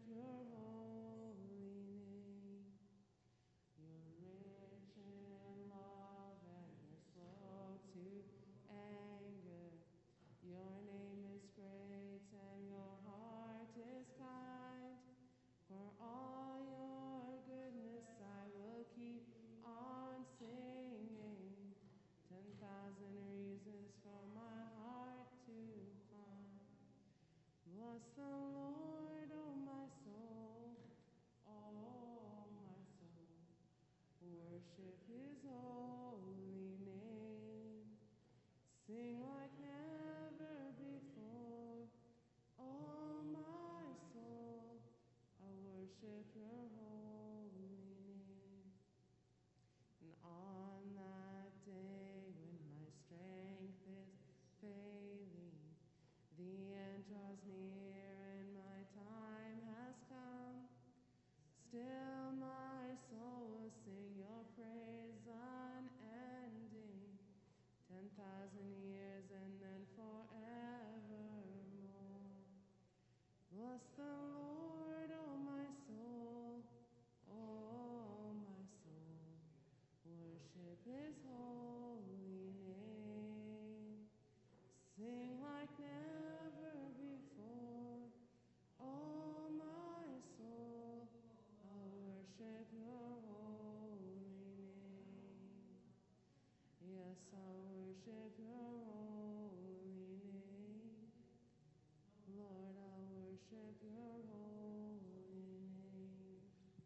your holy name. You're rich in love and you're slow to anger. Your name is great and your heart is kind. For all your goodness I will keep on singing. 10,000 reasons for my heart to find. Bless the Lord, oh my soul, oh my soul. Worship his holy name. Sing like never before, oh my soul. I worship your holy name. And on that day when my strength is failing, the end draws near and my time has come. Still my soul will sing your praise unending. 10,000 years and then forevermore. Bless the Lord, oh my soul, oh my soul. Worship his holy name. Sing like never before, oh my soul. I worship your holy name. Yes, I worship your holy name. Lord, I worship your holy name.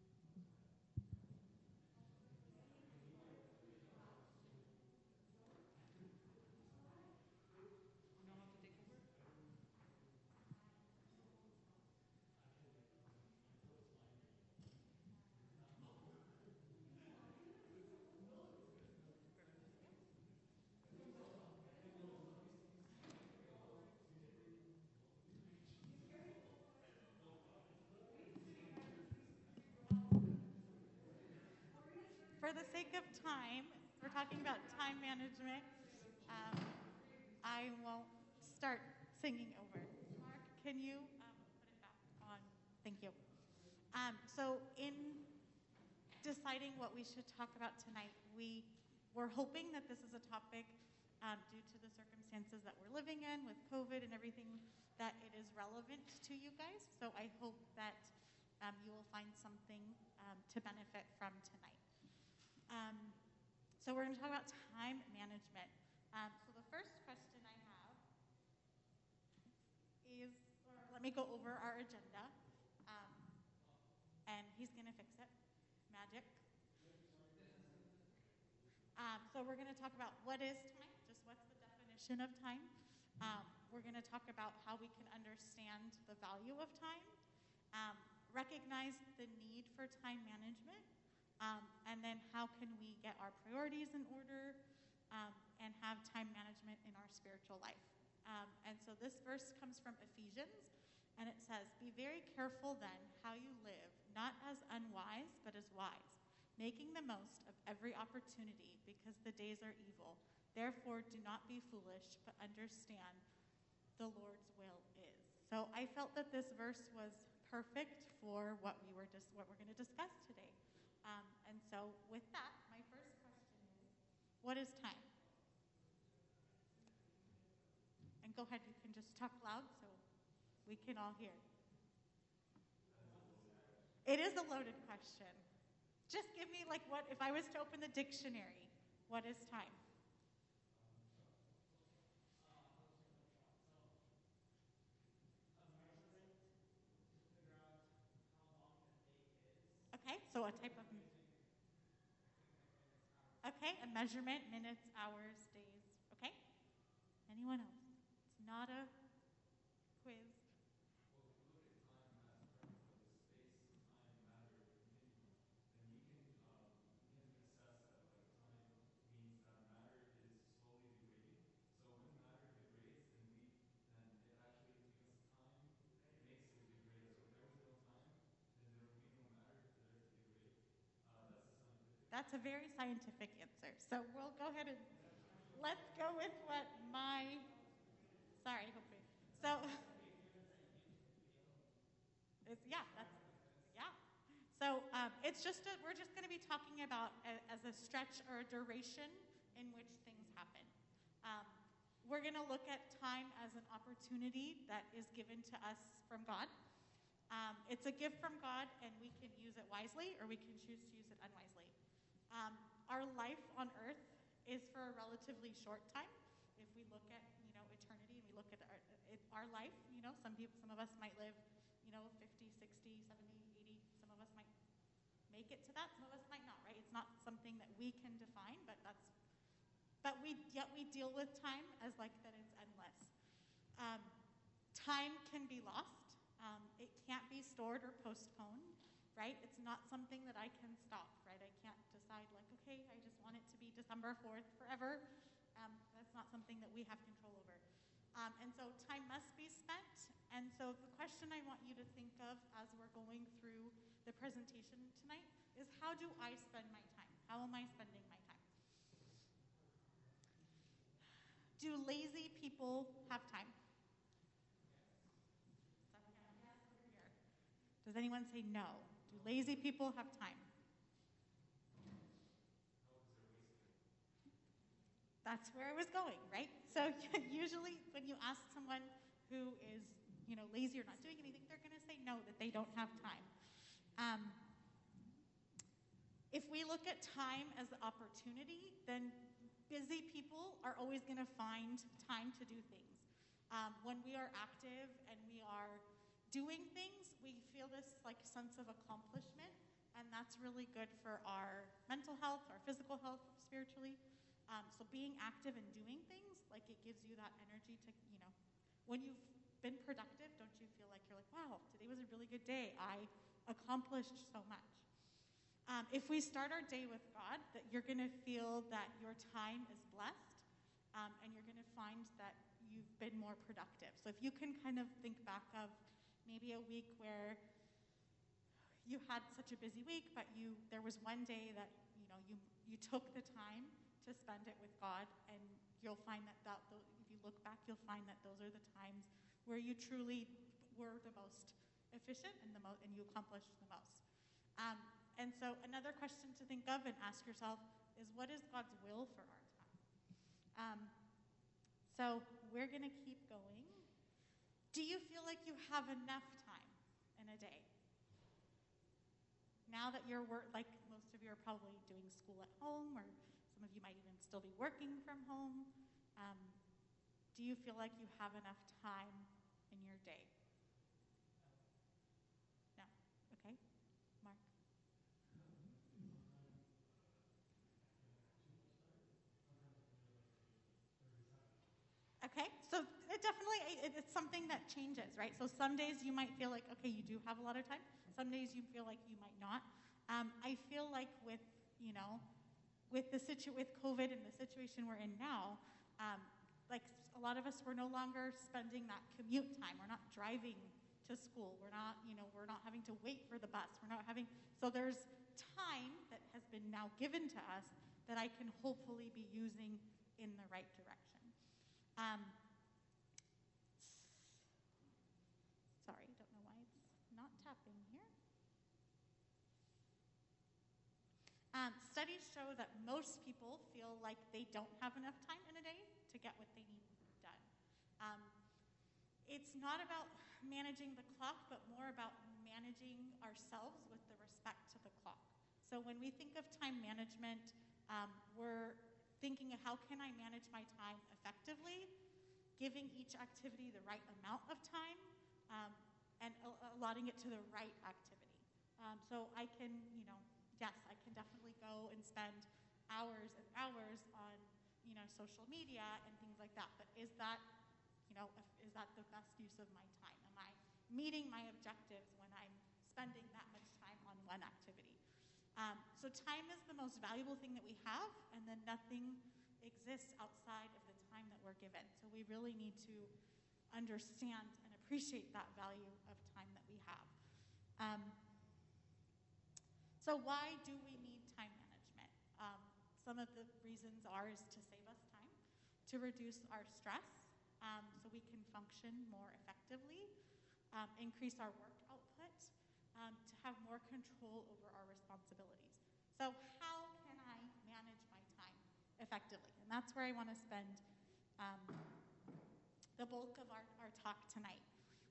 For the sake of time, we're talking about time management. I won't start singing over. Mark, can you put it back on? Thank you. So in deciding what we should talk about tonight, we were hoping that this is a topic due to the circumstances that we're living in with COVID and everything, that it is relevant to you guys. So I hope that you will find something to benefit from tonight. So we're going to talk about time management. So the first question I have is, let me go over our agenda, and he's going to fix it. Magic. So we're going to talk about what is time, just what's the definition of time. We're going to talk about how we can understand the value of time, recognize the need for time management, and then how can we get our priorities in order and have time management in our spiritual life. And so this verse comes from Ephesians, and it says, "Be very careful then how you live, not as unwise, but as wise, making the most of every opportunity, because the days are evil. Therefore, do not be foolish, but understand the Lord's will is." So I felt that this verse was perfect for what we're going to discuss today. And so with that, my first question is, what is time? And go ahead, you can just talk loud so we can all hear. It is a loaded question. Just give me what if I was to open the dictionary, what is time? Okay, so a type of, okay, a measurement, minutes, hours, days, okay? Anyone else? It's not a quiz. That's a very scientific answer. So we'll go ahead and let's go with what my, sorry, hopefully. So Yeah, that's, yeah. So it's just we're just going to be talking about as a stretch or a duration in which things happen. Um, we're going to look at time as an opportunity that is given to us from God. It's a gift from God, and we can use it wisely, or we can choose to use it unwisely. Our life on earth is for a relatively short time. If we look at, eternity, and we look at our life, some of us might live, 50, 60, 70, 80. Some of us might make it to that. Some of us might not, right? It's not something that we can define, but yet we deal with time as like that it's endless. Time can be lost. It can't be stored or postponed, right? It's not something that I can stop, right? I can't decide like, okay, I just want it to be December 4th forever. That's not something that we have control over. And so time must be spent. And so the question I want you to think of as we're going through the presentation tonight is, how do I spend my time? How am I spending my time? Do lazy people have time? Does anyone say no? Do lazy people have time? That's where I was going, right? So usually when you ask someone who is, lazy or not doing anything, they're going to say no, that they don't have time. If we look at time as the opportunity, then busy people are always going to find time to do things. When we are active and we are doing things, we feel this sense of accomplishment, and that's really good for our mental health, our physical health, spiritually. So being active and doing things, it gives you that energy to, when you've been productive, don't you feel like you're like, wow, today was a really good day. I accomplished so much. If we start our day with God, that you're going to feel that your time is blessed, and you're going to find that you've been more productive. So if you can kind of think back of maybe a week where you had such a busy week, but there was one day that you took the time to spend it with God, and you'll find that if you look back, you'll find that those are the times where you truly were the most efficient and you accomplished the most. And so another question to think of and ask yourself is, what is God's will for our time? So we're going to keep going. Do you feel like you have enough time in a day? Now that most of you are probably doing school at home, or some of you might even still be working from home, do you feel like you have enough time in your day? No? Okay. Mark? Okay, so it's something that changes, right? So some days you might feel like, okay, you do have a lot of time. Some days you feel like you might not. I feel like with COVID and the situation we're in now, a lot of us, we're no longer spending that commute time. We're not driving to school. We're not having to wait for the bus. So there's time that has been now given to us that I can hopefully be using in the right direction. Sorry, don't know why it's not tapping here. Studies show that most people feel like they don't have enough time in a day to get what they need done. It's not about managing the clock, but more about managing ourselves with the respect to the clock. So when we think of time management, we're thinking of how can I manage my time effectively, giving each activity the right amount of time, and allotting it to the right activity. So I can, yes, I can definitely go and spend hours and hours on, social media and things like that. But is that the best use of my time? Am I meeting my objectives when I'm spending that much time on one activity? So time is the most valuable thing that we have, and then nothing exists outside of the time that we're given. So we really need to understand and appreciate that value of time that we have. So why do we need time management? Some of the reasons is to save us time, to reduce our stress, so we can function more effectively. increase our work output, to have more control over our responsibilities. So how can I manage my time effectively? And that's where I want to spend the bulk of our talk tonight.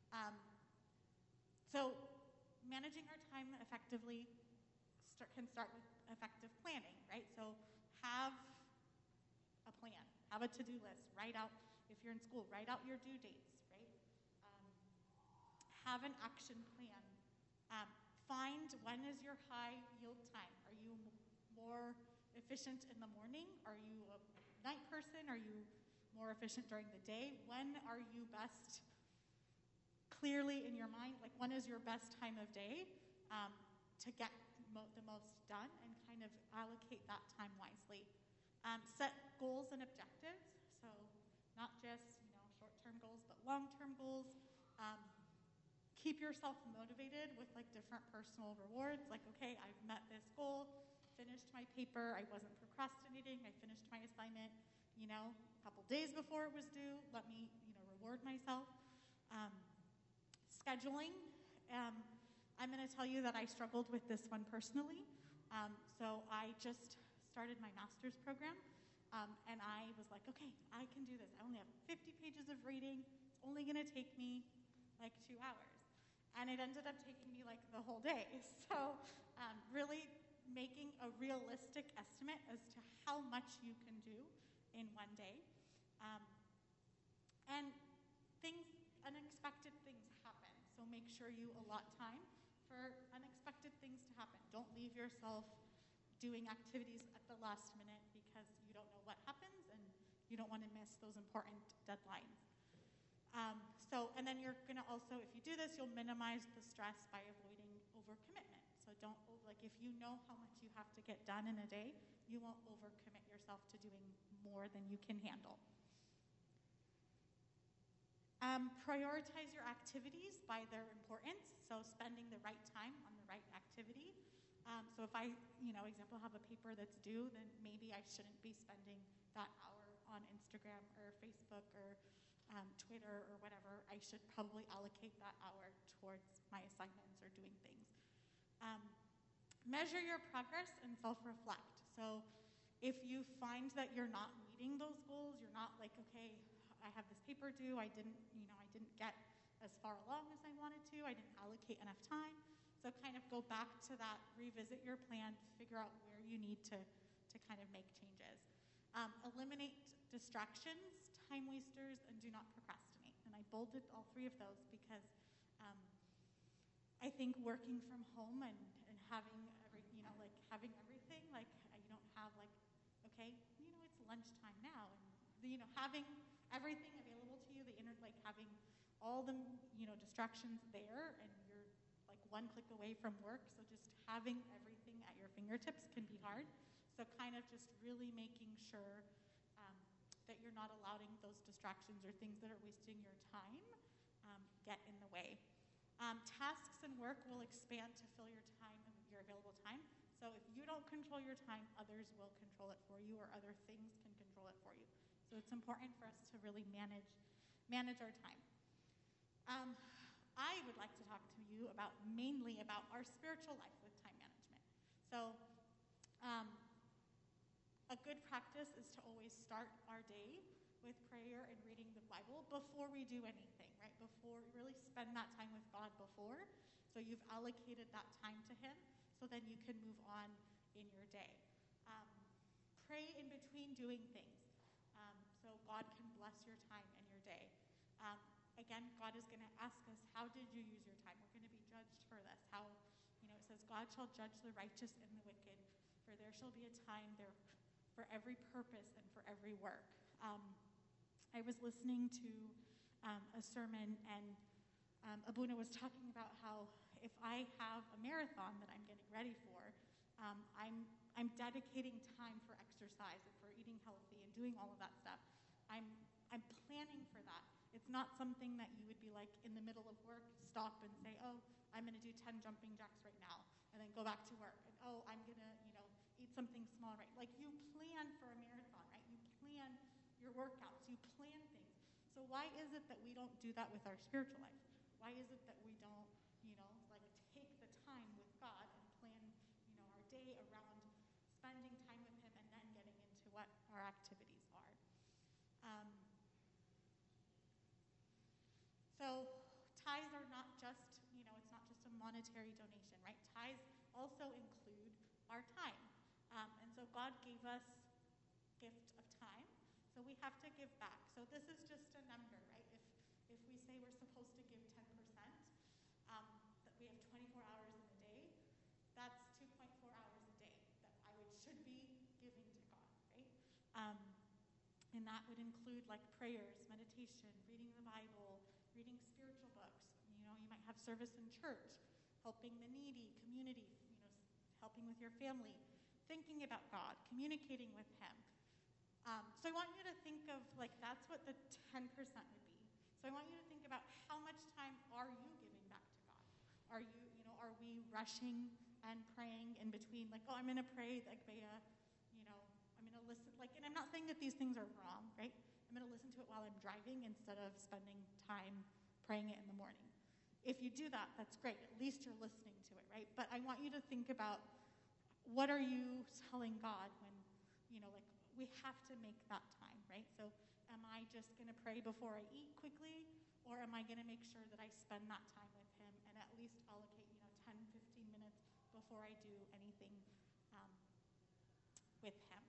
So managing our time effectively can start with effective planning, right? So have a plan, have a to-do list, write out, if you're in school, write out your due dates, right? Have an action plan. Find when is your high yield time. Are you more efficient in the morning? Are you a night person? Are you more efficient during the day? When are you best clearly in your mind? Like, when is your best time of day to get the most done, and kind of allocate that time wisely. Set goals and objectives, so not just short-term goals, but long-term goals. Keep yourself motivated with like different personal rewards, like, okay, I've met this goal, finished my paper, I wasn't procrastinating, I finished my assignment, a couple days before it was due. Let me, reward myself. Scheduling. I'm going to tell you that I struggled with this one personally. So I just started my master's program, and I was like, okay, I can do this. I only have 50 pages of reading. It's only going to take me like 2 hours. And it ended up taking me like the whole day. So really making a realistic estimate as to how much you can do in one day. And unexpected things happen. So make sure you allot time for unexpected things to happen. Don't leave yourself doing activities at the last minute because you don't know what happens and you don't want to miss those important deadlines. And then you're going to also, if you do this, you'll minimize the stress by avoiding overcommitment. So don't, like, if you know how much you have to get done in a day, you won't overcommit yourself to doing more than you can handle. Prioritize your activities by their importance, so spending the right time on the right activity. So if I, example, have a paper that's due, then maybe I shouldn't be spending that hour on Instagram or Facebook or Twitter or whatever. I should probably allocate that hour towards my assignments or doing things. Measure your progress and self-reflect. So if you find that you're not meeting those goals, you're not like, okay, I have this paper due, I didn't get as far along as I wanted to, I didn't allocate enough time. So kind of go back to that, revisit your plan, figure out where you need to kind of make changes. Eliminate distractions, time wasters, and do not procrastinate. And I bolded all 3 of those because I think working from home and having having everything, like you don't have like, okay, it's lunchtime now, and having everything available to you, having all the distractions there, and you're like 1 click away from work. So just having everything at your fingertips can be hard. So kind of just really making sure that you're not allowing those distractions or things that are wasting your time get in the way. Tasks and work will expand to fill your time, your available time. So if you don't control your time, others will control it for you, or other things can control it for you. So it's important for us to really manage our time. I would like to talk to you mainly about our spiritual life with time management. So a good practice is to always start our day with prayer and reading the Bible before we do anything, right? Before, really spend that time with God before, so you've allocated that time to Him, so then you can move on in your day. Pray in between doing things, so God can bless your time and your day. Again, God is going to ask us, how did you use your time? We're going to be judged for this. How, it says, God shall judge the righteous and the wicked, for there shall be a time there for every purpose and for every work. I was listening to a sermon, and Abuna was talking about how if I have a marathon that I'm getting ready for, I'm dedicating time for exercise and for eating healthy and doing all of that stuff. I'm planning for that. It's not something that you would be like in the middle of work, stop and say, oh, I'm going to do 10 jumping jacks right now, and then go back to work. And oh, I'm going to, eat something small, right? Like, you plan for a marathon, right? You plan your workouts, you plan things. So why is it that we don't do that with our spiritual life? Why is it that we don't, like take the time with God and plan, our day around spending time with Him and then getting into what our activities are? So tithes are not just, it's not just a monetary donation, right? Tithes also include our time. And so God gave us gift of time, so we have to give back. So this is just a number, right? If we say we're supposed to give 10%, that we have 24 hours in a day, that's 2.4 hours a day that should be giving to God, right? And that would include like prayers, meditation, reading the Bible, reading spiritual books. You might have service in church, helping the needy, community, helping with your family, thinking about God, communicating with Him. So I want you to think of, like, that's what the 10% would be. So I want you to think about how much time are you giving back to God? Are you, are we rushing and praying in between, like, oh, I'm going to pray, like, I'm going to listen, like, and I'm not saying that these things are wrong, right? I'm going to listen to it while I'm driving instead of spending time praying it in the morning. If you do that, that's great. At least you're listening to it, right? But I want you to think about, what are you telling God when, like, we have to make that time, right? So am I just going to pray before I eat quickly, or am I going to make sure that I spend that time with Him and at least allocate, 10, 15 minutes before I do anything with Him?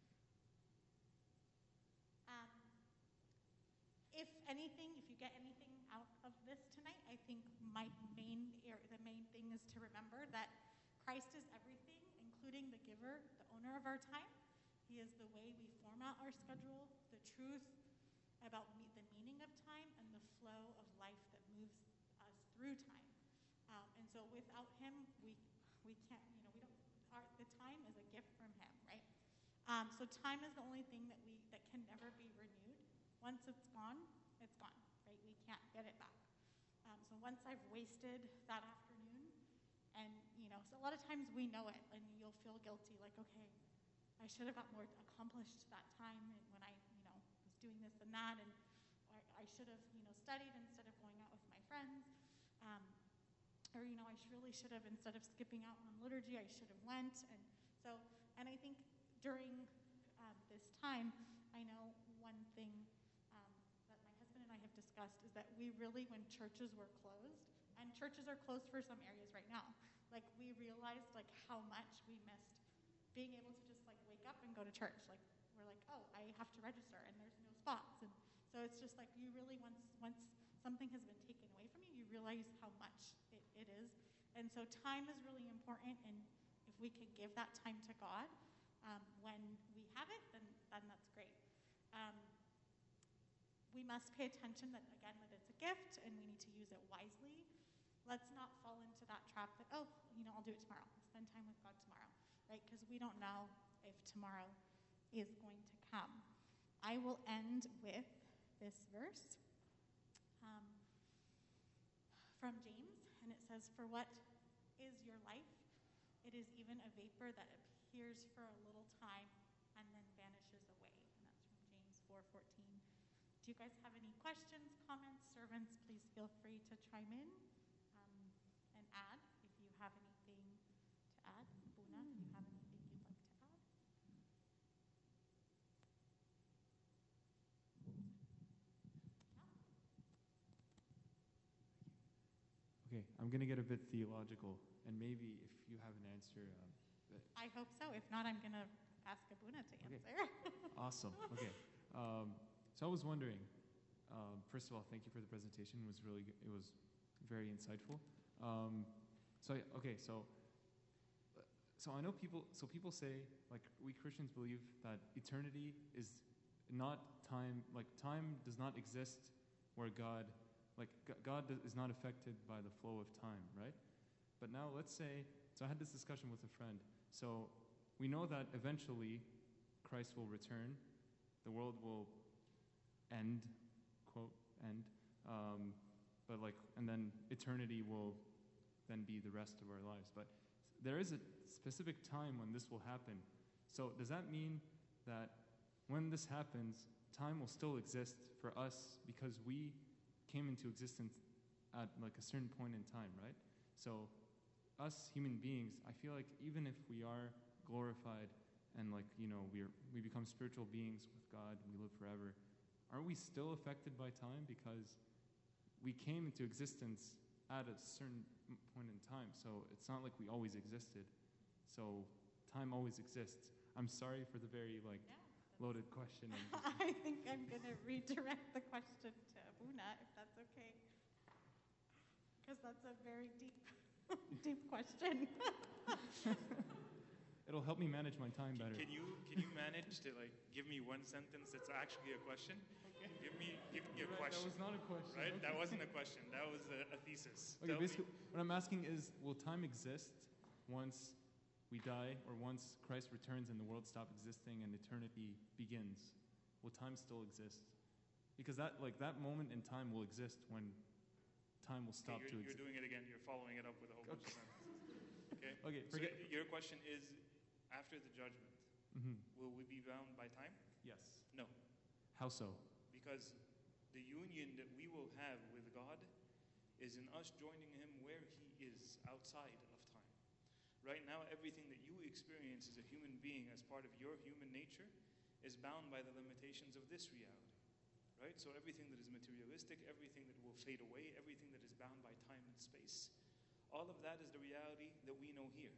If anything, if you get anything out of this tonight, I think the main thing is to remember that Christ is everything, including the giver, the owner of our time. He is the way we format our schedule, the truth about the meaning of time, and the flow of life that moves us through time. And so without Him, we can't, the time is a gift from Him, right? So time is the only thing that can never be renewed. Once it's gone, right? We can't get it back. So once I've wasted that afternoon, and, so a lot of times we know it, and you'll feel guilty, like, okay, I should have got more accomplished that time when I, was doing this and that, and I should have, studied instead of going out with my friends, or, I really should have, instead of skipping out on liturgy, I should have went, and I think during this time, I know one thing that my husband and I have discussed is that we really, when churches were closed, and churches are closed for some areas right now, like, we realized, like, how much we missed being able to just, like, wake up and go to church. Like, we're like, oh, I have to register, and there's no spots. And so it's just like, you really, once something has been taken away from you, you realize how much it is. And so time is really important, and if we could give that time to God when we have it, then that's great. We must pay attention that it's a gift, and we need to use it wisely. Let's not fall into that trap that, oh, I'll do it tomorrow. I'll spend time with God tomorrow, right? Because we don't know if tomorrow is going to come. I will end with this verse from James, and it says, "For what is your life? It is even a vapor that appears for a little time and then vanishes away." And that's from James 4:14. Do you guys have any questions, comments? Servants, please feel free to chime in and add if you have anything to add. Buna, do you have anything you'd like to add? Okay, I'm going to get a bit theological, and maybe if you have an answer. I hope so. If not, I'm going to ask Abuna to answer. Okay. Awesome. Okay. So I was wondering, first of all, thank you for the presentation. It was very insightful. So I know people say, like, we Christians believe that eternity is not time, like, time does not exist where God is not affected by the flow of time, right? But now let's say, so I had this discussion with a friend. So we know that eventually Christ will return, the world will end, quote, end, and then eternity will then be the rest of our lives. But there is a specific time when this will happen. So does that mean that when this happens, time will still exist for us because we came into existence at like a certain point in time, right? So us human beings, I feel like even if we are glorified and like, we become spiritual beings with God, we live forever, aren't we still affected by time? Because we came into existence at a certain point in time, so it's not like we always existed. So time always exists. I'm sorry for the very loaded question. I think I'm going to redirect the question to Abuna, if that's okay. Because that's a very deep question. It'll help me manage my time better. Can you manage to give me one sentence that's actually a question? Okay. Give me a question. That was not a question. Right? Okay. That wasn't a question. That was a thesis. Okay, basically, what I'm asking is, will time exist once we die, or once Christ returns and the world stops existing and eternity begins? Will time still exist? Because that moment in time will exist when time will stop to exist. You're doing it again. You're following it up with a whole bunch of sentences. Okay? Okay, so your question is, after the judgment, will we be bound by time? Yes. No. How so? Because the union that we will have with God is in us joining Him where He is, outside of time. Right now, everything that you experience as a human being, as part of your human nature, is bound by the limitations of this reality. Right? So everything that is materialistic, everything that will fade away, everything that is bound by time and space, all of that is the reality that we know here.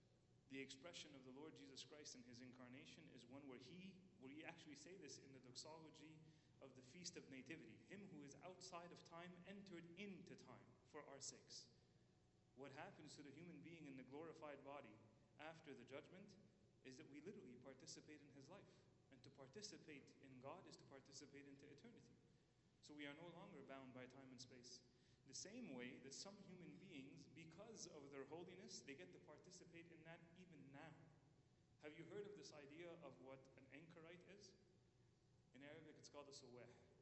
The expression of the Lord Jesus Christ in His incarnation is one where we actually say this in the doxology of the Feast of Nativity. Him who is outside of time entered into time for our sakes. What happens to the human being in the glorified body after the judgment is that we literally participate in His life. And to participate in God is to participate into eternity. So we are no longer bound by time and space. The same way that some human beings, because of their holiness, they get to participate in that even now. Have you heard of this idea of what an anchorite is? In Arabic, it's called a suwah.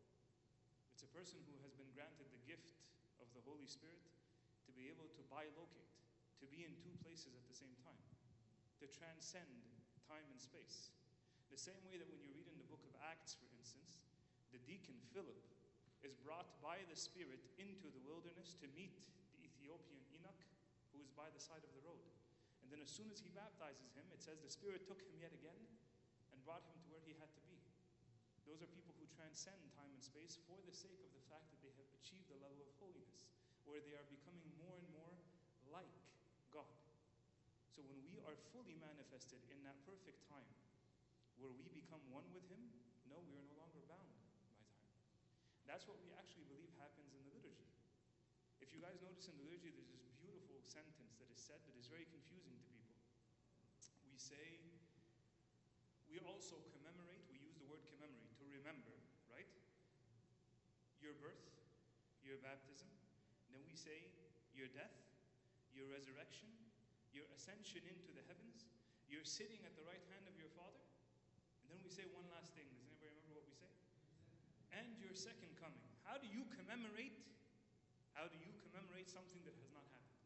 It's a person who has been granted the gift of the Holy Spirit to be able to bilocate, to be in two places at the same time, to transcend time and space. The same way that when you read in the book of Acts, for instance, the deacon Philip is brought by the Spirit into the wilderness to meet the Ethiopian Enoch, who is by the side of the road. And then as soon as he baptizes him, it says the Spirit took him yet again and brought him to where he had to be. Those are people who transcend time and space for the sake of the fact that they have achieved the level of holiness, where they are becoming more and more like God. So when we are fully manifested in that perfect time, where we become one with Him, no, we are no longer bound by time. That's what we actually believe happens in the liturgy. If you guys notice in the liturgy, there's this beautiful sentence that is said that is very confusing to people. We say, we also commemorate, we use the word commemorate, to remember, right? Your birth, your baptism. Then we say your death, your resurrection, your ascension into the heavens, your sitting at the right hand of your Father. And then we say one last thing. Does anybody remember what we say? And your second coming. How do you commemorate something that has not happened?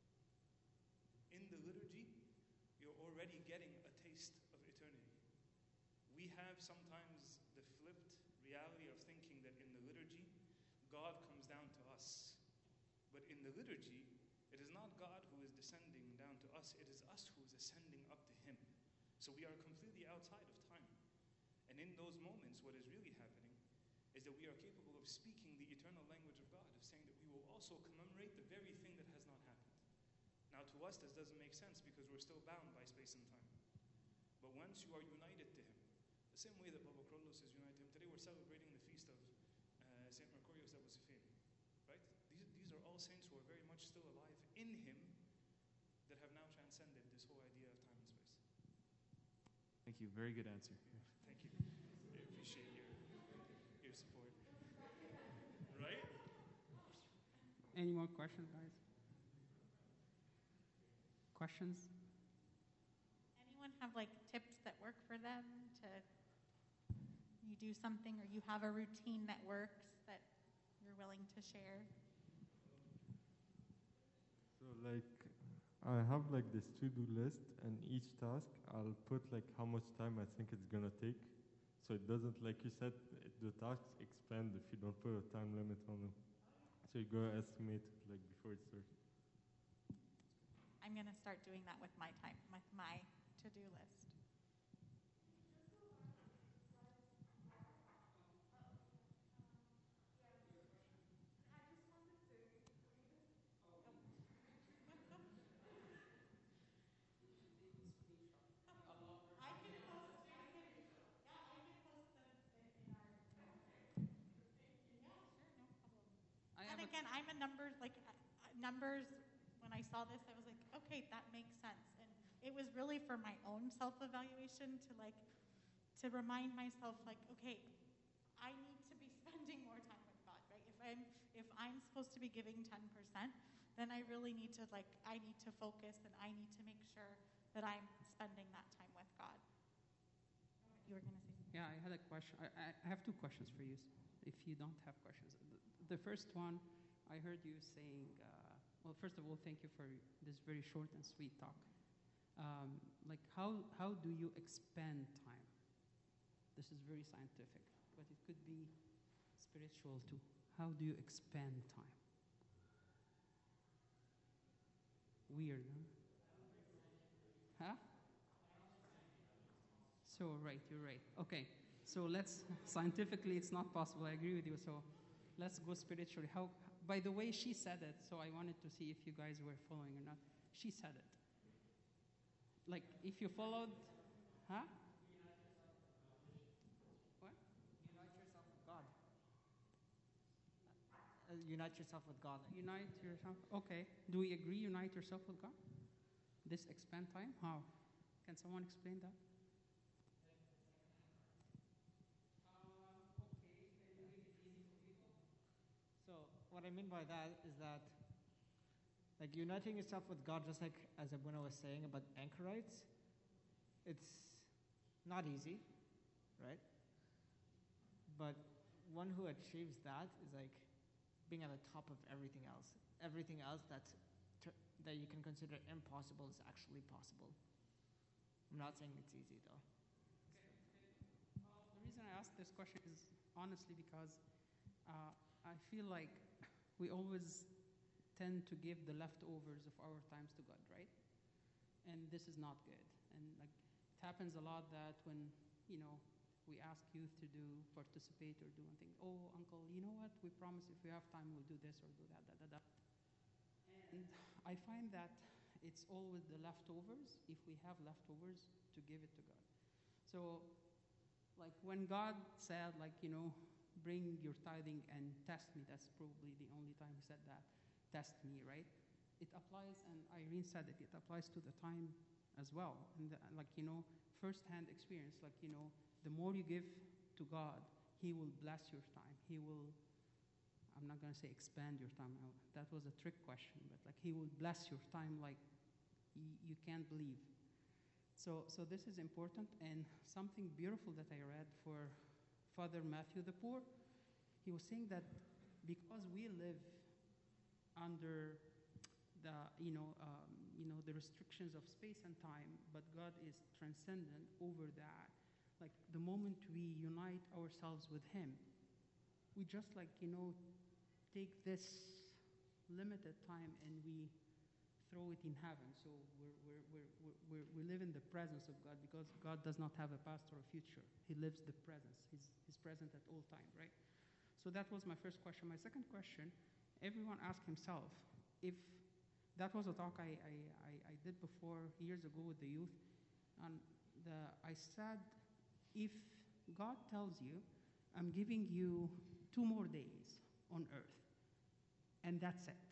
In the liturgy, you're already getting a taste of eternity. We have sometimes the flipped reality of thinking that in the liturgy, God comes down to us. But in the liturgy, it is not God who is descending down to us, it is us who is ascending up to Him. So we are completely outside of time. And in those moments, what is really happening is that we are capable of speaking the eternal language of God, of saying that we will also commemorate the very thing that has not happened. Now, to us, this doesn't make sense because we're still bound by space and time. But once you are united to Him, the same way that Baba Krolos is united to Him, today we're celebrating the feast of St. Mercurius Abusifim, right? These are all saints who are very much still alive in Him that have now transcended this whole idea of time and space. Thank you. Very good answer. Thank you. I appreciate your support. Right? Any more questions, guys? Questions? Anyone have tips that work for them to you do something, or you have a routine that works that you're willing to share? So I have this to-do list, and each task I'll put how much time I think it's gonna take. So it doesn't, like you said, the tasks expand if you don't put a time limit on them. So you go estimate it like before it starts. I'm going to start doing that with my time, with my to-do list. I And have again, I'm a numbers, like numbers, when I saw this, I was like, okay, that makes sense. And it was really for my own self-evaluation to remind myself, like, okay, I need to be spending more time with God, right? If I'm supposed to be giving 10%, then I really need to, like, I need to focus and I need to make sure that I'm spending that time with God. You were going to say something? Yeah, I had a question. I have two questions for you, if you don't have questions. The first one, I heard you saying, well, first of all, thank you for this very short and sweet talk. Like, how do you expand time? This is very scientific, but it could be spiritual too. How do you expand time? Weird, huh? Huh? So, right, you're right. Okay, so scientifically, it's not possible. I agree with you. So, let's go spiritually. By the way, she said it, so I wanted to see if you guys were following or not. She said it. Like, if you followed, huh? What? Unite yourself with God. Unite yourself with God. Unite yourself. Okay. Do we agree? Unite yourself with God. This expand time. How? Can someone explain that? So what I mean by that is that, like, uniting yourself with God, just like as Abuna was saying about anchorites, it's not easy, right? But one who achieves that is like being at the top of everything else. Everything else that you can consider impossible is actually possible. I'm not saying it's easy though. The reason I asked this question is honestly because I feel like we always tend to give the leftovers of our times to God, right? And this is not good. And like it happens a lot that when, we ask youth to participate or do one thing. Oh, uncle, you know what? We promise if we have time, we'll do this or do that, da. And I find that it's always the leftovers, if we have leftovers, to give it to God. So, like when God said, like, bring your tithing and test me, that's probably the only time he said that, test me, right? It applies, and Irene said it applies to the time as well. And first-hand experience, like, the more you give to God, he will bless your time. He will, I'm not going to say expand your time. That was a trick question, but like he will bless your time like you can't believe. So this is important, and something beautiful that I read for Father Matthew the Poor, he was saying that because we live under the the restrictions of space and time, but God is transcendent over that. Like the moment we unite ourselves with Him, we just take this limited time and we throw it in heaven. So we live in the presence of God because God does not have a past or a future. He lives the presence. He's present at all time, right? So that was my first question. My second question, everyone asked himself, if that was a talk I did before years ago with the youth, and I said, if God tells you, I'm giving you 2 more days on earth, and that's it.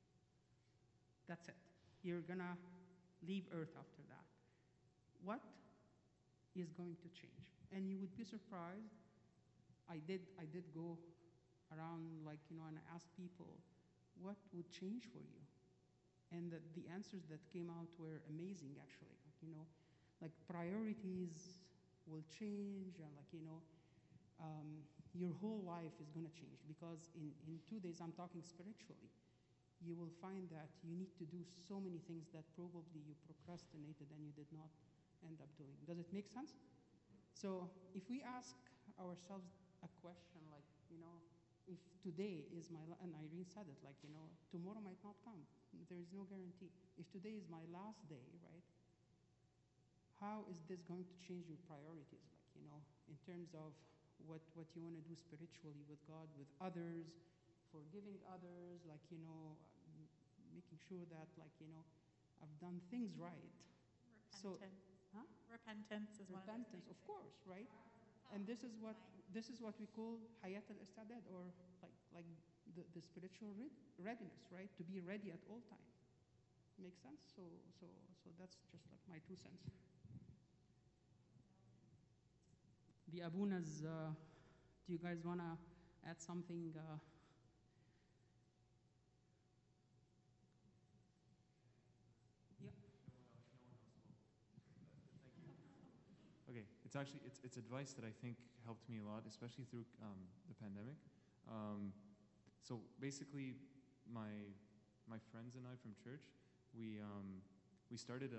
That's it. You're gonna leave earth after that. What is going to change? And you would be surprised. I did go around and I asked people, what would change for you? And the answers that came out were amazing, actually. Like priorities will change, and your whole life is going to change, because in 2 days, I'm talking spiritually, you will find that you need to do so many things that probably you procrastinated and you did not end up doing. Does it make sense? So if we ask ourselves a question like, if today is my, and Irene said it, like, tomorrow might not come. There is no guarantee. If today is my last day, right, how is this going to change your priorities? Like, in terms of what you want to do spiritually with God, with others, forgiving others, like, making sure that, like, I've done things right. So, Repentance is one of those repentance, things. of course, right? And this is what we call hayat al-istadad, or like the spiritual readiness, right? To be ready at all times. Makes sense? So that's just like my 2 cents. The Abunas, do you guys want to add something? Yeah. Okay, it's actually it's advice that I think helped me a lot, especially through the pandemic. So basically, my friends and I from church, we started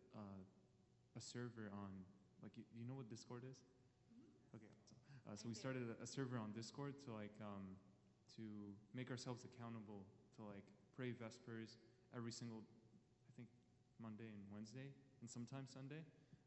a server on, like, you know what Discord is? Okay, so we started a server on Discord to to make ourselves accountable to like pray Vespers every single, I think, Monday and Wednesday, and sometimes Sunday.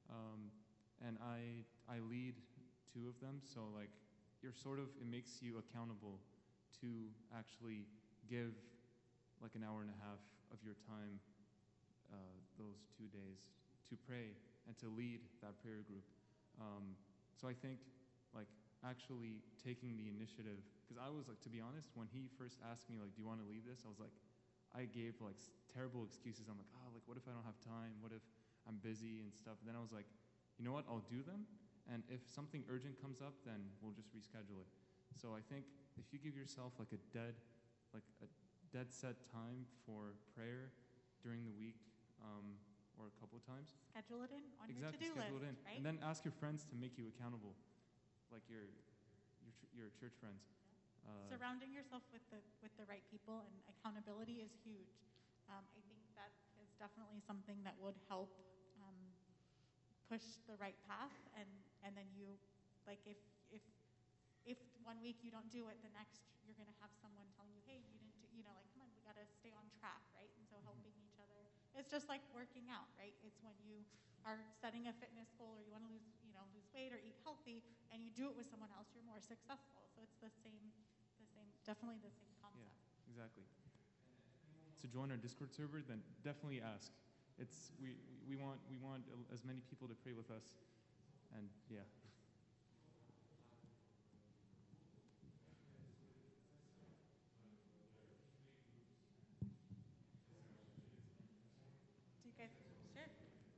And I lead 2 of them, so like it makes you accountable to actually give like an hour and a half of your time those 2 days to pray and to lead that prayer group. So I think like actually taking the initiative, because I was like, to be honest, when he first asked me like, do you want to lead this? I was like, I gave like terrible excuses. I'm like, like what if I don't have time? What if I'm busy and stuff? And then I was like, you know what, I'll do them. And if something urgent comes up, then we'll just reschedule it. So I think if you give yourself like a dead set time for prayer during the week, or a couple of times. Schedule it in on Exactly, your to-do schedule list, it in. right? And then ask your friends to make you accountable, like your church friends. Surrounding yourself with the right people, and accountability is huge. I think that is definitely something that would help push the right path, and then you, like, if 1 week you don't do it, the next you're going to have someone telling you, hey, you didn't do, like, come on, we got to stay on track, right? And so helping each other. It's just like working out, right? It's when you are setting a fitness goal, or you want to lose weight or eat healthy, and you do it with someone else, you're more successful. So it's definitely the same concept. Yeah, exactly. To join our Discord server, then definitely ask. We want as many people to pray with us, and yeah. Do you guys sure?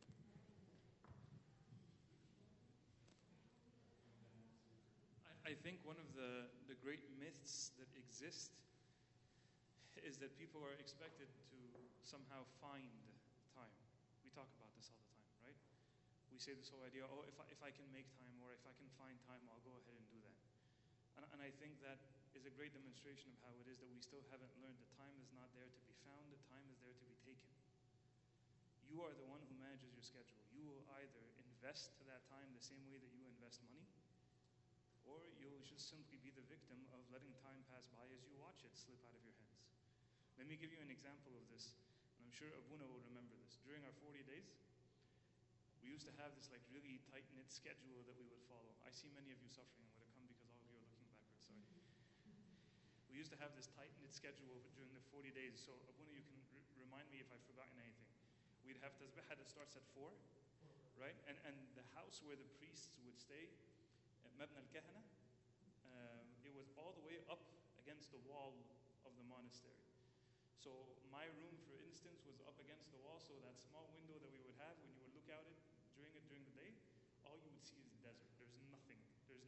I think one of the great myths that exist is that people are expected to somehow find time. We talk about this all the time, right? We say this whole idea, if I can make time, or if I can find time, I'll go ahead and do that. And I think that is a great demonstration of how it is that we still haven't learned that time is not there to be found, that time is there to be taken. You are the one who manages your schedule. You will either invest that time the same way that you invest money, or you'll just simply be the victim of letting time pass by as you watch it slip out of your hands. Let me give you an example of this, and I'm sure Abuna will remember this. During our 40 days, we used to have this like really tight-knit schedule that we would follow. I see many of you suffering. I'm going to come because all of you are looking backwards, sorry. We used to have this tight-knit schedule during the 40 days. So Abuna, you can remind me if I've forgotten anything. We'd have tasbihah that starts at 4, right? And the house where the priests would stay, Mabna al-Kahana, it was all the way up against the wall of the monastery. So my room, for instance, was up against the wall, so that small window that we would have, when you would look out during the day, all you would see is desert. There's nothing there.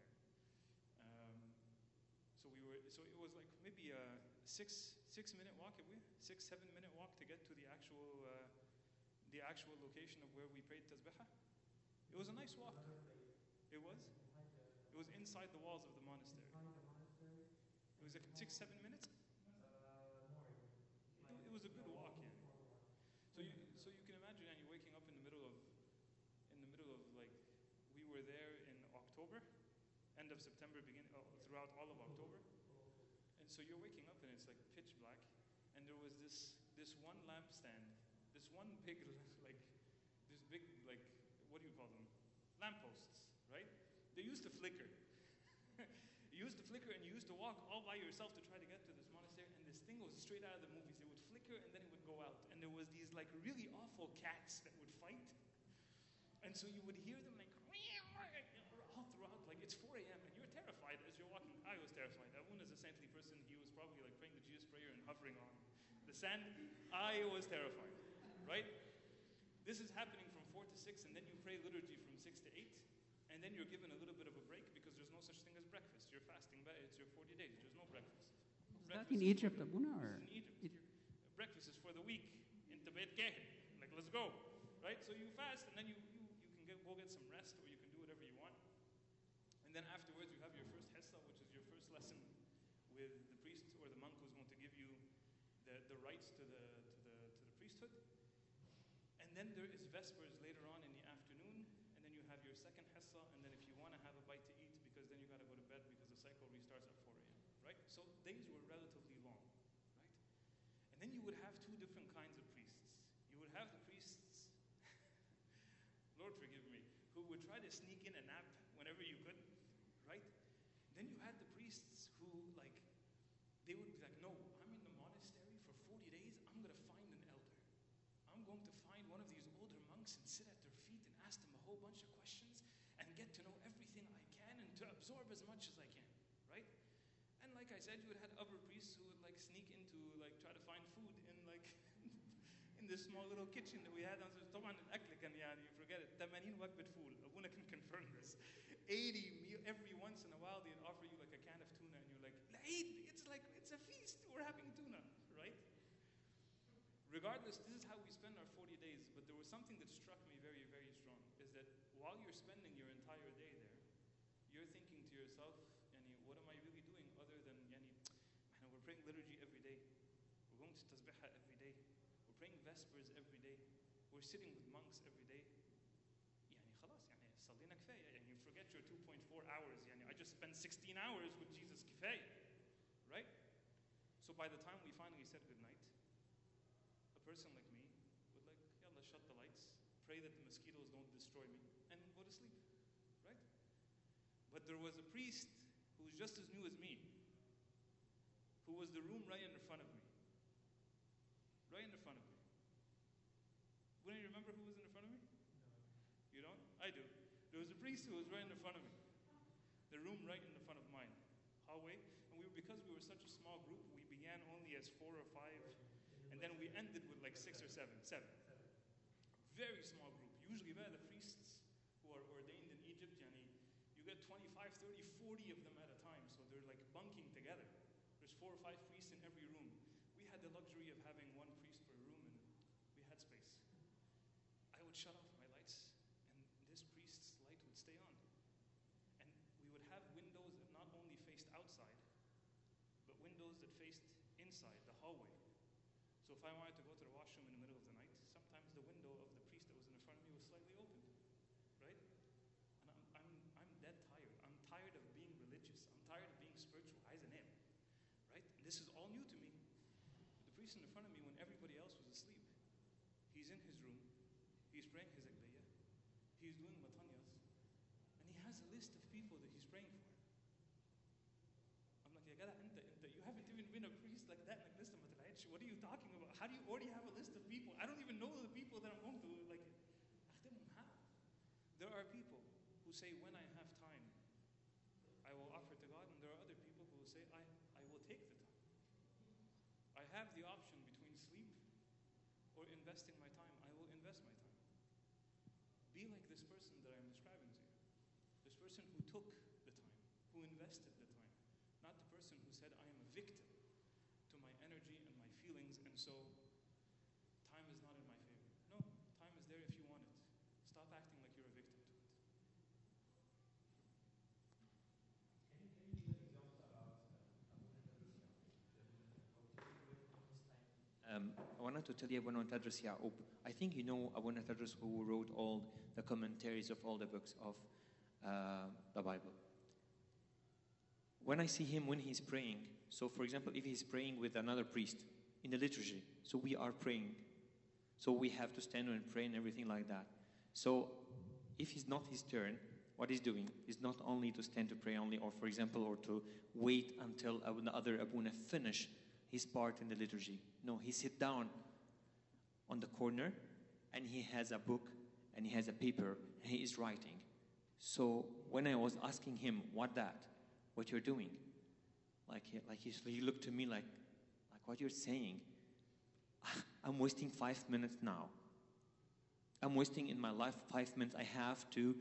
So it was like maybe a 6-minute walk, 6-7-minute walk to get to the actual location of where we prayed tasbihah. It was a nice walk. It was inside the walls of the monastery. It was like 6-7 minutes. It was a good walk, yeah. So you can imagine, and you're waking up in the middle of like, we were there in October, end of September, throughout all of October. so you're waking up and it's like pitch black, and there was this one lampstand, this one big like this big like what do you call them? Lampposts, right? They used to flicker. You used to flicker and you used to walk all by yourself to try to get to this monastery, and this thing was straight out of the movies. It would flicker and then it would go out, and there was these like really awful cats that would fight, and so you would hear them like all throughout. Like it's 4 a.m. and you're terrified as you're walking. I was terrified. Abun is a saintly person. He was probably like praying the Jesus prayer and hovering on the sand. I was terrified, right? This is happening from 4 to 6, and then you pray liturgy from 6 to 8, and then you're given a little bit of a break because there's no such thing as breakfast. You're fasting, but it's your 40 days. There's no breakfast. Is that in Egypt, Abuna? Or? This is in Egypt. Breakfast is for the week. Into bed kahin. Like, let's go. Right? So you fast, and then you can go get some rest, or you can do whatever you want. And then afterwards, you have your first hessa, which is your first lesson with the priest or the monk who's going to give you the rights to the priesthood. And then there is vespers later on in the afternoon, and then you have your second hessa, and then if you want to have a bite to eat, because then you got to go to bed because the cycle restarts at 4 a.m. Right? So days were relatively long, right? And then you would have two different kinds of priests. You would have the priests, Lord forgive me, who would try to sneak in a nap whenever you could, right? Then you had the priests who, like, they would be like, no, I'm in the monastery for 40 days, I'm going to find an elder. I'm going to find one of these older monks and sit at their feet and ask them a whole bunch of questions and get to know everything I can and to absorb as much as I can, right? And like I said, you would have other priests who would like sneak into, like try to find food in like in this small little kitchen that we had. طبعا الأكل كان يعني you forget it 80 وجبة فول. Abuna can confirm this. 80 meal every once in a while they'd offer you like a can of tuna and you're like, Eid, it's like it's a feast. We're having tuna, right? Regardless, this is how we spend our 40 days. But there was something that struck me very, very strong, is that while you're spending your entire day there, you're thinking to yourself, yani, what am I really doing other than, yani, we're praying liturgy every day. We're going to tasbihah every day. We're praying vespers every day. We're sitting with monks every day. Yani, خلاص, yani, صلينا كفاية. Yani, you forget your 2.4 hours. Yani, I just spent 16 hours with Jesus كفاية. Right? So by the time we finally said goodnight, a person like me would like, yalla, shut the lights, pray that the mosquitoes don't destroy me, and go to sleep, right? But there was a priest who was just as new as me, who was the room right in front of me. Right in front of me. Wouldn't you remember who was in front of me? No. You don't? I do. There was a priest who was right in front of me. The room right in the front of mine. Hallway. And because we were such a small group, we began only as 4 or 5. And then we ended with like 6 or 7. Very small group. Usually the priests who are ordained in Egypt, yani, you get 25, 30, 40 of them at a time. So they're like bunking together. There's 4 or 5 priests in every room. We had the luxury of having 1 priest per room, and we had space. I would shut off my lights, and this priest's light would stay on. And we would have windows that not only faced outside, but windows that faced inside, the hallway. So if I wanted to go to the washroom in the middle of the night, sometimes the window of the priest that was in front of me was slightly open, right? And I'm dead tired. I'm tired of being religious. I'm tired of being spiritual. Right? And this is all new to me. The priest in front of me, when everybody else was asleep, he's in his room, he's praying his Agdiyah, he's doing matanyas, and he has a list of people that he's praying for. I'm like, ya gada, you haven't even been a priest like that, like list of matala'itsh. What are you talking about? How do you already have a list of people? I don't even know the people that I'm going to, like, how? There are people who say, when I have time, I will offer to God, and there are other people who will say, I will take the time. I have the option between sleep or investing my time. I will invest my time. Be like this person that I'm describing to you. This person who took the time, who invested the time. Not the person who said, I am a victim to my energy and my feelings, and so time is not in my favor. No, time is there if you want it. Stop acting like you're a victim to it. I wanted to tell you Abuna Tadros Ya'ub. I think you know Abuna Tadros, who wrote all the commentaries of all the books of the Bible. When I see him when he's praying, So, for example, if he's praying with another priest in the liturgy, so we are praying. So we have to stand and pray and everything like that. So if it's not his turn, what he's doing is not only to stand to pray only, or for example, or to wait until the other Abuna finish his part in the liturgy. No, he sit down on the corner and he has a book and he has a paper and he is writing. So when I was asking him, what you're doing? He looked to me like what you're saying. I'm wasting 5 minutes now. I'm wasting in my life 5 minutes. I have to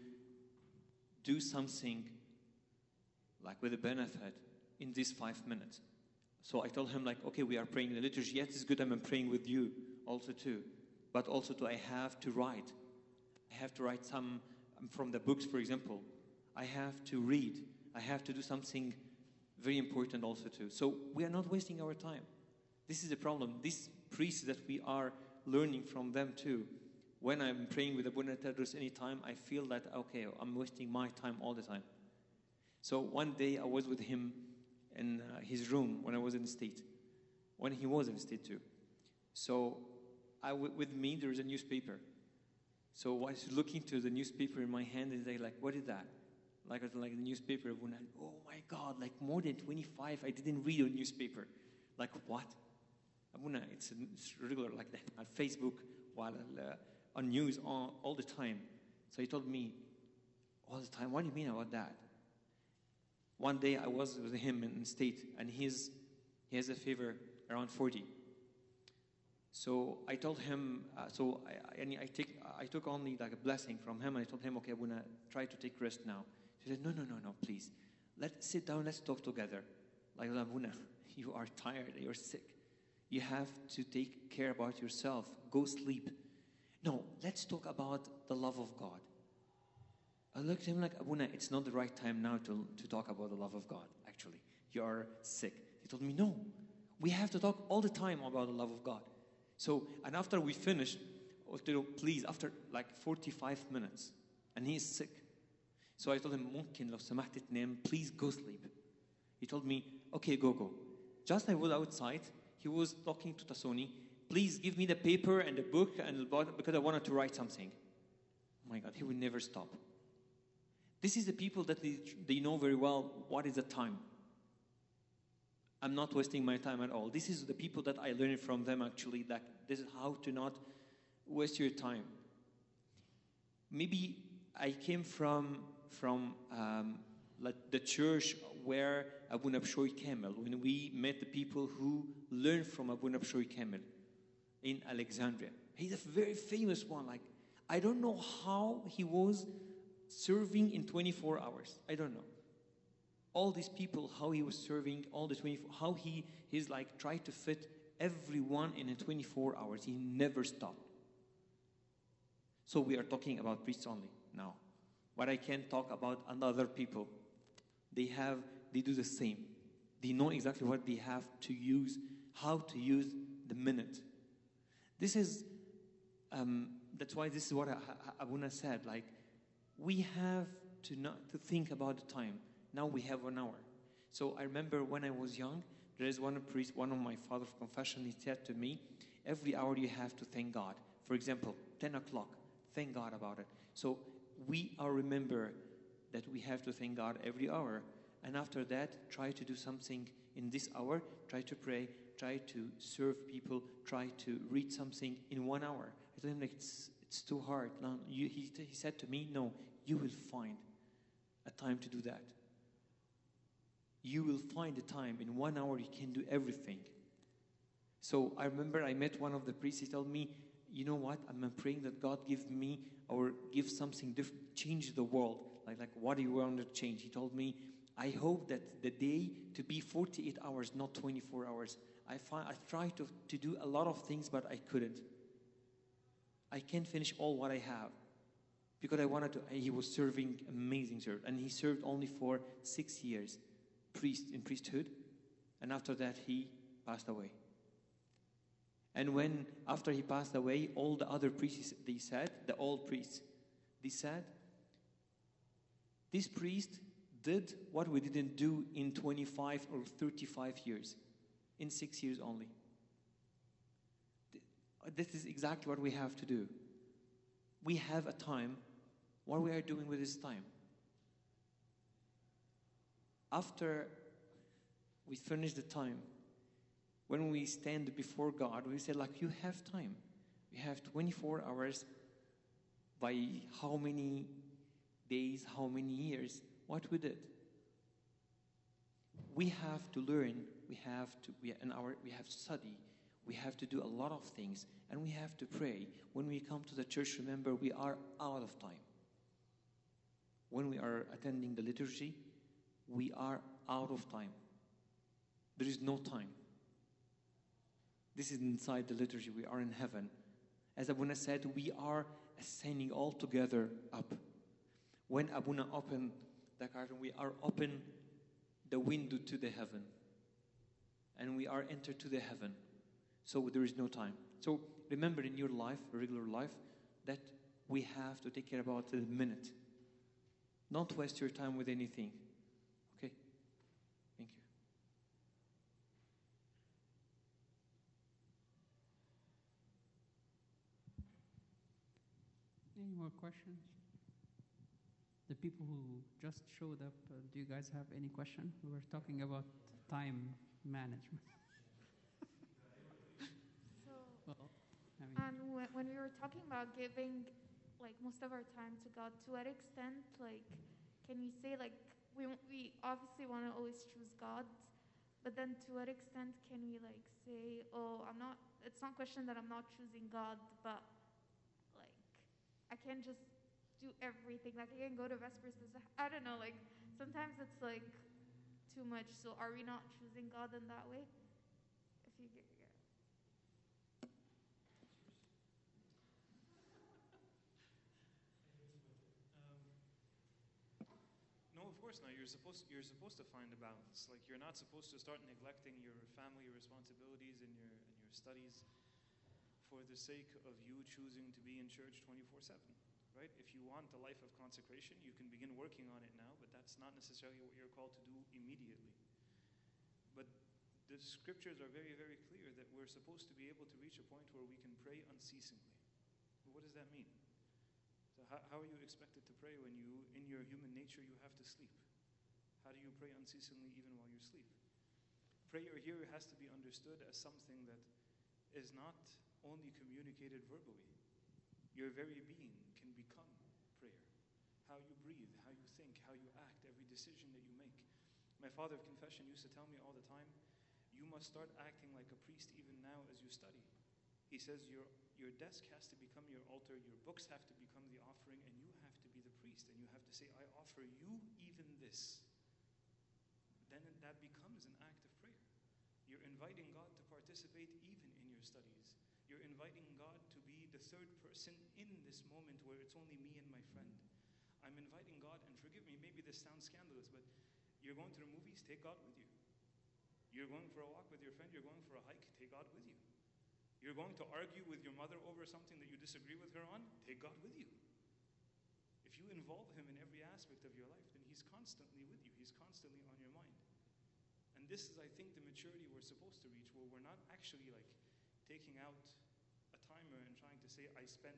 do something like with a benefit in these 5 minutes. So I told him okay, we are praying the liturgy. Yes, it's good. I'm praying with you also too. But also too, I have to write. I have to write some from the books, for example. I have to read. I have to do something very important also too. So we are not wasting our time. This is the problem. These priests that we are learning from them too. When I'm praying with Abuna Tadros anytime, I feel that, okay, I'm wasting my time all the time. So one day I was with him in his room when I was in the state. When he was in the state too. So with me, there's a newspaper. So I was looking to the newspaper in my hand and they're like, what is that? Like the newspaper. Oh my God, like more than 25, I didn't read a newspaper. Like what? Abuna, it's regular like that on Facebook, while on news all the time. So he told me, all the time, what do you mean about that? One day I was with him in state, and he has a fever around 40. So I told him, I took only like a blessing from him, and I told him, okay, Abuna, try to take rest now. He said, no, please. Let's sit down, let's talk together. Like, Abuna, you are tired, you're sick. You have to take care about yourself. Go sleep. No, let's talk about the love of God. I looked at him like, Abuna, it's not the right time now to talk about the love of God, actually. You are sick. He told me, no, we have to talk all the time about the love of God. So, and after we finished, please, after like 45 minutes, and he is sick. So I told him, ممكن لو سمحت تنام, please go sleep. He told me, okay, go. Just I was outside, he was talking to Tasoni, please give me the paper and the book because I wanted to write something. Oh my God, he would never stop. This is the people that they know very well what is the time. I'm not wasting my time at all. This is the people that I learned from them actually, that this is how to not waste your time. Maybe I came from the church where Abuna Bishoy Kamel, when we met the people who learned from Abuna Bishoy Kamel in Alexandria. He's a very famous one. Like, I don't know how he was serving in 24 hours. I don't know. All these people, how he was serving all the 24, how he's like tried to fit everyone in 24 hours. He never stopped. So we are talking about priests only now. But I can't talk about other people. They do the same. They know exactly what they have to use, how to use the minute. This is, that's why this is what Abuna said. Like, we have to think about the time. Now we have 1 hour. So I remember when I was young, there is one priest, one of my father's confession, he said to me, every hour you have to thank God. For example, 10 o'clock, thank God about it. So we are remember that we have to thank God every hour. And after that, try to do something in this hour, try to pray, try to serve people, try to read something in 1 hour. I told him, like, it's too hard. No, he said to me, no, you will find a time to do that. You will find a time. In 1 hour, you can do everything. So I remember I met one of the priests. He told me, you know what? I'm praying that God give me or give something different, change the world. Like what do you want to change? He told me, I hope that the day to be 48 hours, not 24 hours. I tried to do a lot of things, but I couldn't. I can't finish all what I have. Because I wanted to, he was serving amazing service. And he served only for 6 years, in priesthood. And after that, he passed away. And after he passed away, all the other priests, they said, the old priests, they said, this priest did what we didn't do in 25 or 35 years, in 6 years only. This is exactly what we have to do. We have a time. What we are doing with this time? After we finish the time, when we stand before God, we say, like, you have time. We have 24 hours. By how many days, how many years, what we did. We have to learn, we have to study, we have to do a lot of things, and we have to pray. When we come to the church, remember, we are out of time. When we are attending the liturgy, we are out of time. There is no time. This is inside the liturgy. We are in heaven. As Abuna said, we are ascending all together up. When Abuna opened the curtain, we are open the window to the heaven. And we are entered to the heaven. So there is no time. So remember in your life, regular life, that we have to take care about the minute. Don't waste your time with anything. Okay? Thank you. Any more questions? The people who just showed up, do you guys have any question? We were talking about time management. So, Well, I mean, and when we were talking about giving, like, most of our time to God, to what extent, like, can we say, like, we obviously want to always choose God, but then to what extent can we, like, say, oh, it's not a question that I'm not choosing God, but, like, I can't just do everything. Like, I can go to Vespers. I don't know, like, sometimes it's, like, too much. So are we not choosing God in that way? If you get No, of course not. You're supposed to find a balance. Like, you're not supposed to start neglecting your family responsibilities and your studies for the sake of you choosing to be in church 24/7. Right? If you want a life of consecration, you can begin working on it now, but that's not necessarily what you're called to do immediately. But the scriptures are very, very clear that we're supposed to be able to reach a point where we can pray unceasingly. But what does that mean? So how are you expected to pray when you, in your human nature, you have to sleep? How do you pray unceasingly even while you sleep? Prayer here has to be understood as something that is not only communicated verbally. Your very being can become prayer. How you breathe, how you think, how you act, every decision that you make. My father of confession used to tell me all the time, you must start acting like a priest even now as you study. He says your desk has to become your altar, your books have to become the offering, and you have to be the priest. And you have to say, I offer you even this. Then that becomes an act of prayer. You're inviting God to participate even in your studies. You're inviting God to be the third person in this moment where it's only me and my friend. I'm inviting God, and forgive me, maybe this sounds scandalous, but you're going to the movies, take God with you. You're going for a walk with your friend, you're going for a hike, take God with you. You're going to argue with your mother over something that you disagree with her on, take God with you. If you involve him in every aspect of your life, then he's constantly with you. He's constantly on your mind. And this is, I think, the maturity we're supposed to reach, where we're not actually like taking out a timer and trying to say, I spent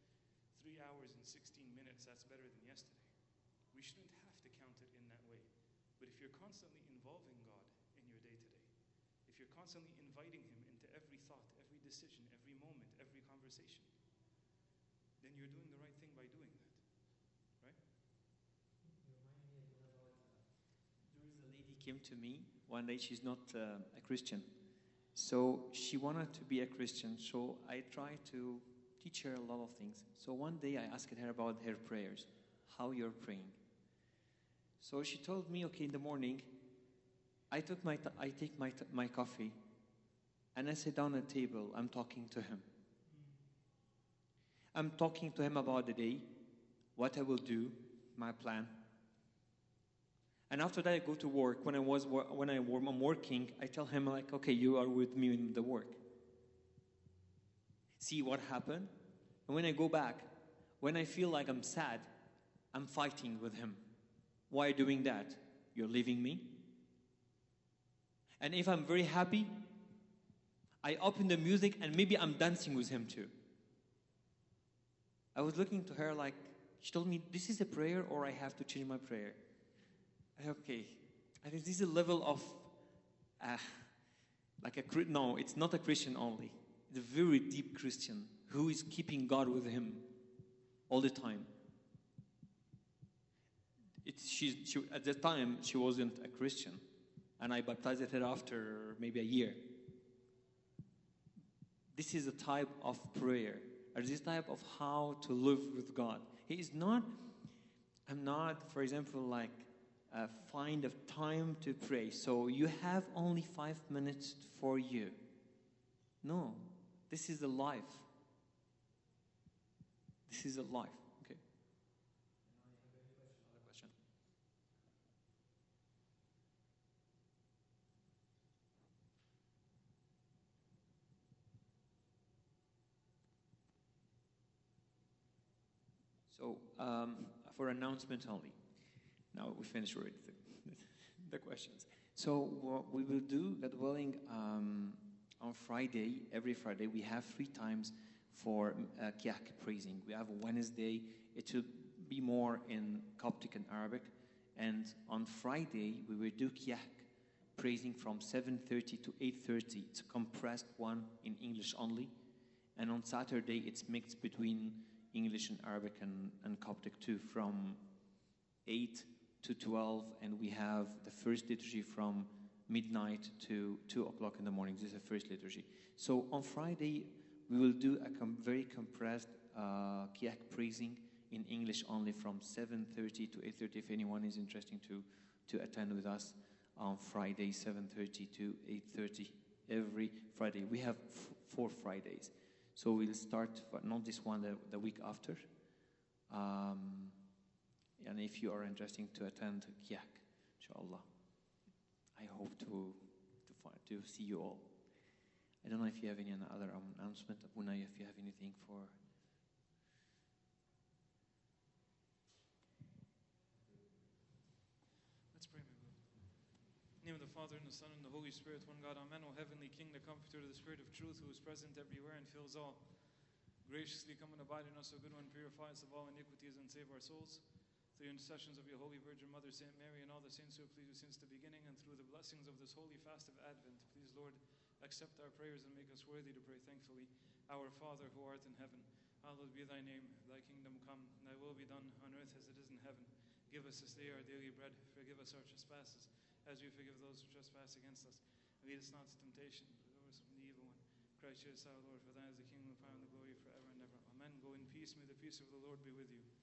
3 hours and 16 minutes, that's better than yesterday. We shouldn't have to count it in that way. But if you're constantly involving God in your day-to-day, if you're constantly inviting him into every thought, every decision, every moment, every conversation, then you're doing the right thing by doing that. Right? There is a lady came to me one day. She's not a Christian. So she wanted to be a Christian, so I tried to teach her a lot of things. So one day I asked her about her prayers, how you're praying. So she told me, okay, in the morning, I take my coffee, and I sit down at the table, I'm talking to him. I'm talking to him about the day, what I will do, my plan. And after that, I go to work. When I'm working, I tell him, like, okay, you are with me in the work. See what happened? And when I go back, when I feel like I'm sad, I'm fighting with him. Why are you doing that? You're leaving me? And if I'm very happy, I open the music and maybe I'm dancing with him too. I was looking to her like, she told me, this is a prayer or I have to change my prayer. Okay, I think this is a level of, no, it's not a Christian only. It's a very deep Christian who is keeping God with him all the time. At the time, she wasn't a Christian. And I baptized her after maybe a year. This is a type of prayer, or this type of how to live with God. I'm not, for example, like, find a time to pray. So you have only 5 minutes for you. No, this is a life. This is a life. Okay. Another question. So, for announcement only. Now we finish with the questions. So what we will do, God willing, on Friday, every Friday, we have 3 times for Kiyak praising. We have Wednesday, it will be more in Coptic and Arabic. And on Friday, we will do Kiyak praising from 7:30 to 8:30. It's a compressed one in English only. And on Saturday, it's mixed between English and Arabic and Coptic too, from 8 to 12, and we have the first liturgy from midnight to 2 o'clock in the morning. This is the first liturgy. So on Friday, we will do a very compressed Kiyak praising in English only from 7:30 to 8:30. If anyone is interested to attend with us on Friday, 7:30 to 8:30 every Friday. We have 4 Fridays. So we'll start, not this one, the week after. And if you are interested to attend Kiyak, inshallah, I hope to see you all. I don't know if you have any other announcement. Abuna, if you have anything for... Let's pray, my beloved. In the name of the Father, and the Son, and the Holy Spirit, one God, amen. O Heavenly King, the Comforter, the Spirit of truth, who is present everywhere and fills all, graciously come and abide in us, O good one, purify us of all iniquities and save our souls. Through the intercessions of your Holy Virgin Mother, Saint Mary, and all the saints who have pleased you since the beginning, and through the blessings of this holy fast of Advent, please, Lord, accept our prayers and make us worthy to pray thankfully. Our Father, who art in heaven, hallowed be thy name. Thy kingdom come, and thy will be done on earth as it is in heaven. Give us this day our daily bread. Forgive us our trespasses, as we forgive those who trespass against us. Lead us not to temptation, but deliver us from the evil one. Christ Jesus our Lord, for thine is the kingdom, the power, and the glory forever and ever. Amen. Go in peace. May the peace of the Lord be with you.